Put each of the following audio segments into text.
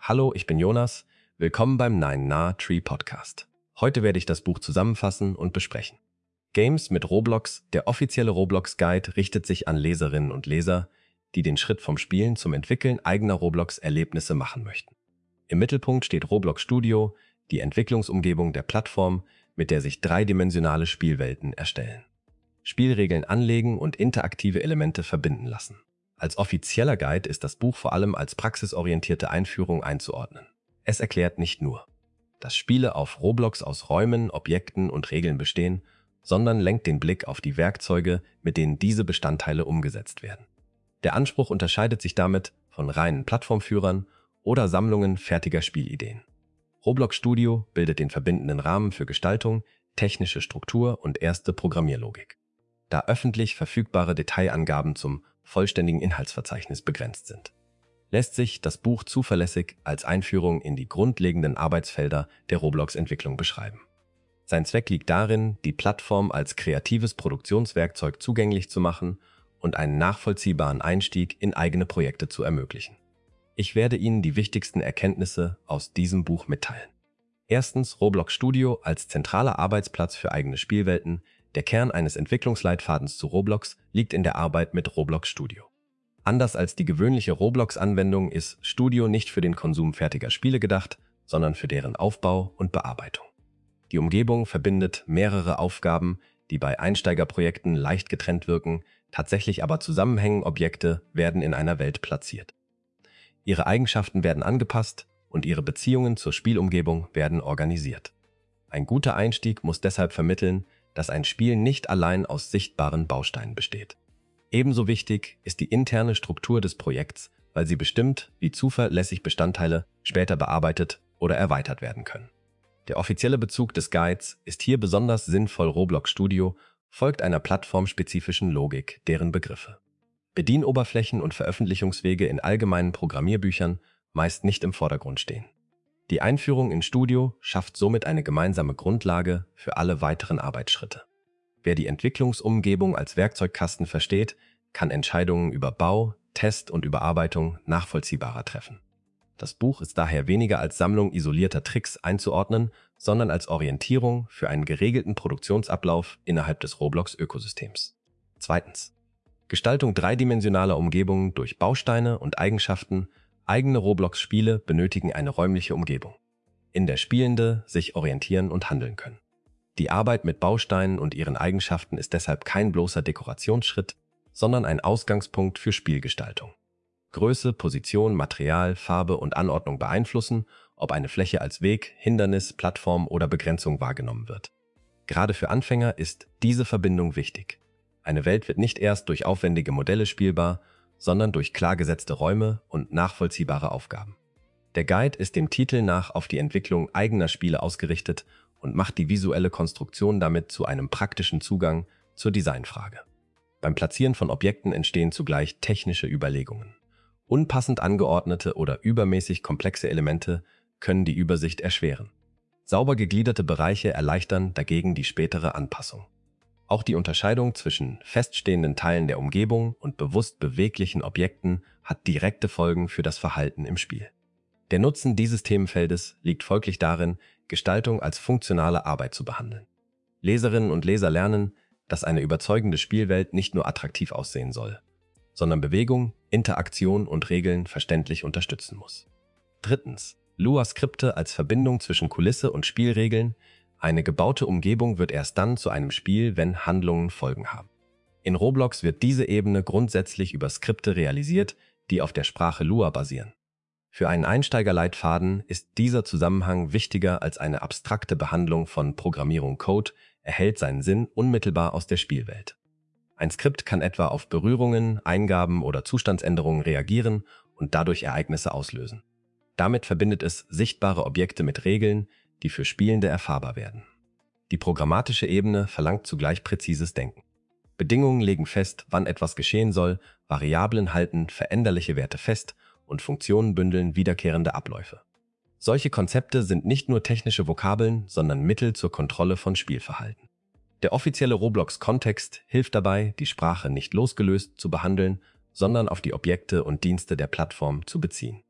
Hallo, ich bin Jonas. Willkommen beim Nine Na Tree Podcast. Heute werde ich das Buch zusammenfassen und besprechen. Games mit Roblox, der offizielle Roblox-Guide, richtet sich an Leserinnen und Leser, die den Schritt vom Spielen zum Entwickeln eigener Roblox-Erlebnisse machen möchten. Im Mittelpunkt steht Roblox Studio, die Entwicklungsumgebung der Plattform, mit der sich dreidimensionale Spielwelten erstellen. Spielregeln anlegen und interaktive Elemente verbinden lassen. Als offizieller Guide ist das Buch vor allem als praxisorientierte Einführung einzuordnen. Es erklärt nicht nur, dass Spiele auf Roblox aus Räumen, Objekten und Regeln bestehen, sondern lenkt den Blick auf die Werkzeuge, mit denen diese Bestandteile umgesetzt werden. Der Anspruch unterscheidet sich damit von reinen Plattformführern oder Sammlungen fertiger Spielideen. Roblox Studio bildet den verbindenden Rahmen für Gestaltung, technische Struktur und erste Programmierlogik. Da öffentlich verfügbare Detailangaben zum vollständigen Inhaltsverzeichnis begrenzt sind, lässt sich das Buch zuverlässig als Einführung in die grundlegenden Arbeitsfelder der Roblox-Entwicklung beschreiben. Sein Zweck liegt darin, die Plattform als kreatives Produktionswerkzeug zugänglich zu machen und einen nachvollziehbaren Einstieg in eigene Projekte zu ermöglichen. Ich werde Ihnen die wichtigsten Erkenntnisse aus diesem Buch mitteilen. Erstens, Roblox Studio als zentraler Arbeitsplatz für eigene Spielwelten. Der Kern eines Entwicklungsleitfadens zu Roblox liegt in der Arbeit mit Roblox Studio. Anders als die gewöhnliche Roblox-Anwendung ist Studio nicht für den Konsum fertiger Spiele gedacht, sondern für deren Aufbau und Bearbeitung. Die Umgebung verbindet mehrere Aufgaben, die bei Einsteigerprojekten leicht getrennt wirken, tatsächlich aber zusammenhängen. Objekte werden in einer Welt platziert. Ihre Eigenschaften werden angepasst und ihre Beziehungen zur Spielumgebung werden organisiert. Ein guter Einstieg muss deshalb vermitteln, dass ein Spiel nicht allein aus sichtbaren Bausteinen besteht. Ebenso wichtig ist die interne Struktur des Projekts, weil sie bestimmt, wie zuverlässig Bestandteile später bearbeitet oder erweitert werden können. Der offizielle Bezug des Guides ist hier besonders sinnvoll. Roblox Studio folgt einer plattformspezifischen Logik, deren Begriffe, Bedienoberflächen und Veröffentlichungswege in allgemeinen Programmierbüchern meist nicht im Vordergrund stehen. Die Einführung in Studio schafft somit eine gemeinsame Grundlage für alle weiteren Arbeitsschritte. Wer die Entwicklungsumgebung als Werkzeugkasten versteht, kann Entscheidungen über Bau, Test und Überarbeitung nachvollziehbarer treffen. Das Buch ist daher weniger als Sammlung isolierter Tricks einzuordnen, sondern als Orientierung für einen geregelten Produktionsablauf innerhalb des Roblox-Ökosystems. Zweitens. Gestaltung dreidimensionaler Umgebungen durch Bausteine und Eigenschaften. Eigene Roblox-Spiele benötigen eine räumliche Umgebung, in der Spielende sich orientieren und handeln können. Die Arbeit mit Bausteinen und ihren Eigenschaften ist deshalb kein bloßer Dekorationsschritt, sondern ein Ausgangspunkt für Spielgestaltung. Größe, Position, Material, Farbe und Anordnung beeinflussen, ob eine Fläche als Weg, Hindernis, Plattform oder Begrenzung wahrgenommen wird. Gerade für Anfänger ist diese Verbindung wichtig. Eine Welt wird nicht erst durch aufwendige Modelle spielbar, sondern durch klar gesetzte Räume und nachvollziehbare Aufgaben. Der Guide ist dem Titel nach auf die Entwicklung eigener Spiele ausgerichtet und macht die visuelle Konstruktion damit zu einem praktischen Zugang zur Designfrage. Beim Platzieren von Objekten entstehen zugleich technische Überlegungen. Unpassend angeordnete oder übermäßig komplexe Elemente können die Übersicht erschweren. Sauber gegliederte Bereiche erleichtern dagegen die spätere Anpassung. Auch die Unterscheidung zwischen feststehenden Teilen der Umgebung und bewusst beweglichen Objekten hat direkte Folgen für das Verhalten im Spiel. Der Nutzen dieses Themenfeldes liegt folglich darin, Gestaltung als funktionale Arbeit zu behandeln. Leserinnen und Leser lernen, dass eine überzeugende Spielwelt nicht nur attraktiv aussehen soll, sondern Bewegung, Interaktion und Regeln verständlich unterstützen muss. Drittens. Lua-Skripte als Verbindung zwischen Kulisse und Spielregeln. Eine gebaute Umgebung wird erst dann zu einem Spiel, wenn Handlungen Folgen haben. In Roblox wird diese Ebene grundsätzlich über Skripte realisiert, die auf der Sprache Lua basieren. Für einen Einsteigerleitfaden ist dieser Zusammenhang wichtiger als eine abstrakte Behandlung von Programmierung. Code erhält seinen Sinn unmittelbar aus der Spielwelt. Ein Skript kann etwa auf Berührungen, Eingaben oder Zustandsänderungen reagieren und dadurch Ereignisse auslösen. Damit verbindet es sichtbare Objekte mit Regeln, die für Spielende erfahrbar werden. Die programmatische Ebene verlangt zugleich präzises Denken. Bedingungen legen fest, wann etwas geschehen soll, Variablen halten veränderliche Werte fest und Funktionen bündeln wiederkehrende Abläufe. Solche Konzepte sind nicht nur technische Vokabeln, sondern Mittel zur Kontrolle von Spielverhalten. Der offizielle Roblox-Kontext hilft dabei, die Sprache nicht losgelöst zu behandeln, sondern auf die Objekte und Dienste der Plattform zu beziehen.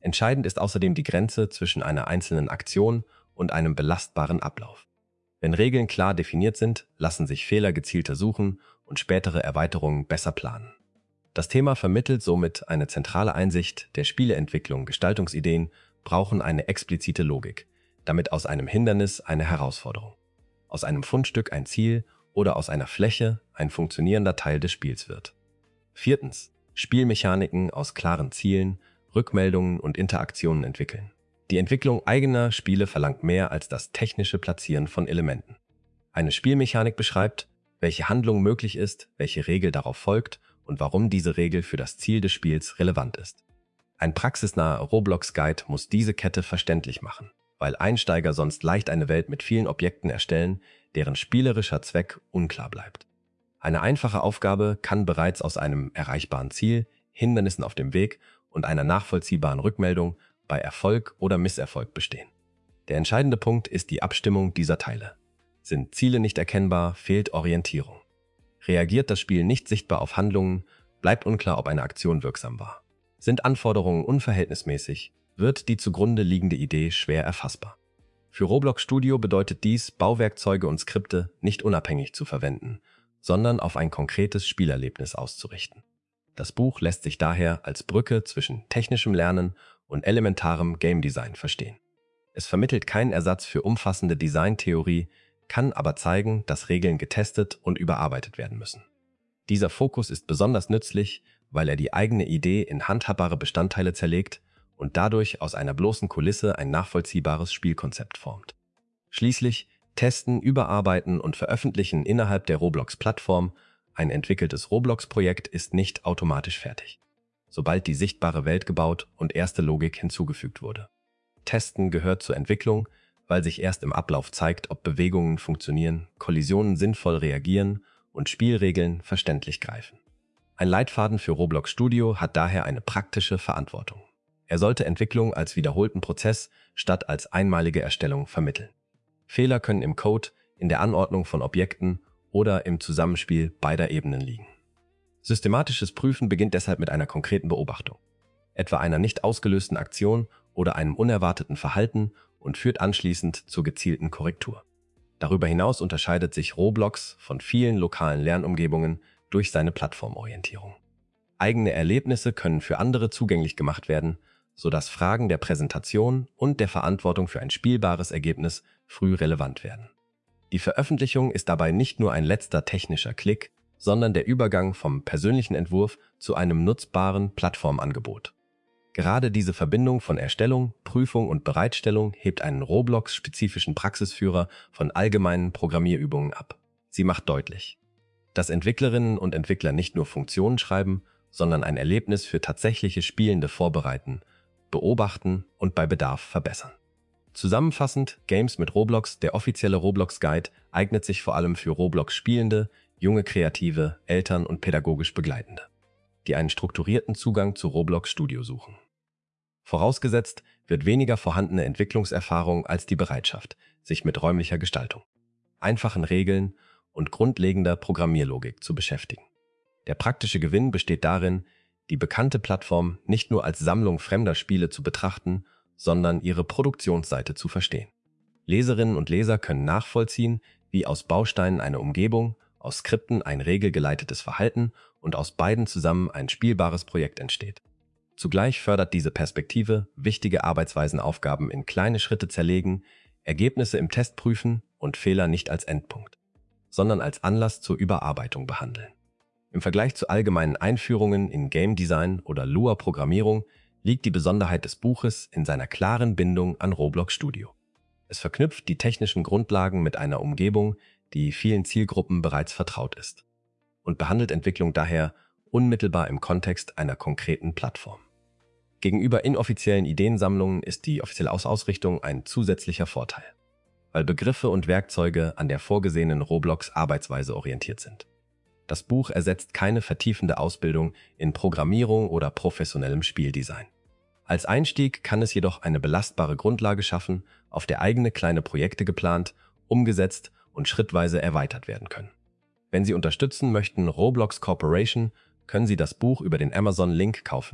Entscheidend ist außerdem die Grenze zwischen einer einzelnen Aktion und einem belastbaren Ablauf. Wenn Regeln klar definiert sind, lassen sich Fehler gezielter suchen und spätere Erweiterungen besser planen. Das Thema vermittelt somit eine zentrale Einsicht der Spieleentwicklung. Gestaltungsideen brauchen eine explizite Logik, damit aus einem Hindernis eine Herausforderung, aus einem Fundstück ein Ziel oder aus einer Fläche ein funktionierender Teil des Spiels wird. 4. Spielmechaniken aus klaren Zielen, Rückmeldungen und Interaktionen entwickeln. Die Entwicklung eigener Spiele verlangt mehr als das technische Platzieren von Elementen. Eine Spielmechanik beschreibt, welche Handlung möglich ist, welche Regel darauf folgt und warum diese Regel für das Ziel des Spiels relevant ist. Ein praxisnaher Roblox-Guide muss diese Kette verständlich machen, weil Einsteiger sonst leicht eine Welt mit vielen Objekten erstellen, deren spielerischer Zweck unklar bleibt. Eine einfache Aufgabe kann bereits aus einem erreichbaren Ziel, Hindernissen auf dem Weg und einer nachvollziehbaren Rückmeldung bei Erfolg oder Misserfolg bestehen. Der entscheidende Punkt ist die Abstimmung dieser Teile. Sind Ziele nicht erkennbar, fehlt Orientierung. Reagiert das Spiel nicht sichtbar auf Handlungen, bleibt unklar, ob eine Aktion wirksam war. Sind Anforderungen unverhältnismäßig, wird die zugrunde liegende Idee schwer erfassbar. Für Roblox Studio bedeutet dies, Bauwerkzeuge und Skripte nicht unabhängig zu verwenden, sondern auf ein konkretes Spielerlebnis auszurichten. Das Buch lässt sich daher als Brücke zwischen technischem Lernen und elementarem Game Design verstehen. Es vermittelt keinen Ersatz für umfassende Designtheorie, kann aber zeigen, dass Regeln getestet und überarbeitet werden müssen. Dieser Fokus ist besonders nützlich, weil er die eigene Idee in handhabbare Bestandteile zerlegt und dadurch aus einer bloßen Kulisse ein nachvollziehbares Spielkonzept formt. Schließlich testen, überarbeiten und veröffentlichen innerhalb der Roblox-Plattform. Ein entwickeltes Roblox-Projekt ist nicht automatisch fertig, sobald die sichtbare Welt gebaut und erste Logik hinzugefügt wurde. Testen gehört zur Entwicklung, weil sich erst im Ablauf zeigt, ob Bewegungen funktionieren, Kollisionen sinnvoll reagieren und Spielregeln verständlich greifen. Ein Leitfaden für Roblox Studio hat daher eine praktische Verantwortung. Er sollte Entwicklung als wiederholten Prozess statt als einmalige Erstellung vermitteln. Fehler können im Code, in der Anordnung von Objekten oder im Zusammenspiel beider Ebenen liegen. Systematisches Prüfen beginnt deshalb mit einer konkreten Beobachtung, etwa einer nicht ausgelösten Aktion oder einem unerwarteten Verhalten und führt anschließend zur gezielten Korrektur. Darüber hinaus unterscheidet sich Roblox von vielen lokalen Lernumgebungen durch seine Plattformorientierung. Eigene Erlebnisse können für andere zugänglich gemacht werden, sodass Fragen der Präsentation und der Verantwortung für ein spielbares Ergebnis früh relevant werden. Die Veröffentlichung ist dabei nicht nur ein letzter technischer Klick, sondern der Übergang vom persönlichen Entwurf zu einem nutzbaren Plattformangebot. Gerade diese Verbindung von Erstellung, Prüfung und Bereitstellung hebt einen Roblox-spezifischen Praxisführer von allgemeinen Programmierübungen ab. Sie macht deutlich, dass Entwicklerinnen und Entwickler nicht nur Funktionen schreiben, sondern ein Erlebnis für tatsächliche Spielende vorbereiten, beobachten und bei Bedarf verbessern. Zusammenfassend, Games mit Roblox, der offizielle Roblox-Guide, eignet sich vor allem für Roblox-Spielende, junge Kreative, Eltern und pädagogisch Begleitende, die einen strukturierten Zugang zu Roblox Studio suchen. Vorausgesetzt wird weniger vorhandene Entwicklungserfahrung als die Bereitschaft, sich mit räumlicher Gestaltung, einfachen Regeln und grundlegender Programmierlogik zu beschäftigen. Der praktische Gewinn besteht darin, die bekannte Plattform nicht nur als Sammlung fremder Spiele zu betrachten, sondern ihre Produktionsseite zu verstehen. Leserinnen und Leser können nachvollziehen, wie aus Bausteinen eine Umgebung, aus Skripten ein regelgeleitetes Verhalten und aus beiden zusammen ein spielbares Projekt entsteht. Zugleich fördert diese Perspektive, wichtige Arbeitsweisenaufgaben in kleine Schritte zerlegen, Ergebnisse im Test prüfen und Fehler nicht als Endpunkt, sondern als Anlass zur Überarbeitung behandeln. Im Vergleich zu allgemeinen Einführungen in Game Design oder Lua-Programmierung liegt die Besonderheit des Buches in seiner klaren Bindung an Roblox Studio. Es verknüpft die technischen Grundlagen mit einer Umgebung, die vielen Zielgruppen bereits vertraut ist, und behandelt Entwicklung daher unmittelbar im Kontext einer konkreten Plattform. Gegenüber inoffiziellen Ideensammlungen ist die offizielle Ausrichtung ein zusätzlicher Vorteil, weil Begriffe und Werkzeuge an der vorgesehenen Roblox-Arbeitsweise orientiert sind. Das Buch ersetzt keine vertiefende Ausbildung in Programmierung oder professionellem Spieldesign. Als Einstieg kann es jedoch eine belastbare Grundlage schaffen, auf der eigene kleine Projekte geplant, umgesetzt und schrittweise erweitert werden können. Wenn Sie unterstützen möchten Roblox Corporation, können Sie das Buch über den Amazon-Link kaufen,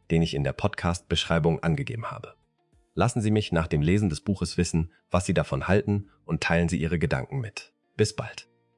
den ich in der Podcast-Beschreibung angegeben habe. Lassen Sie mich nach dem Lesen des Buches wissen, was Sie davon halten und teilen Sie Ihre Gedanken mit. Bis bald.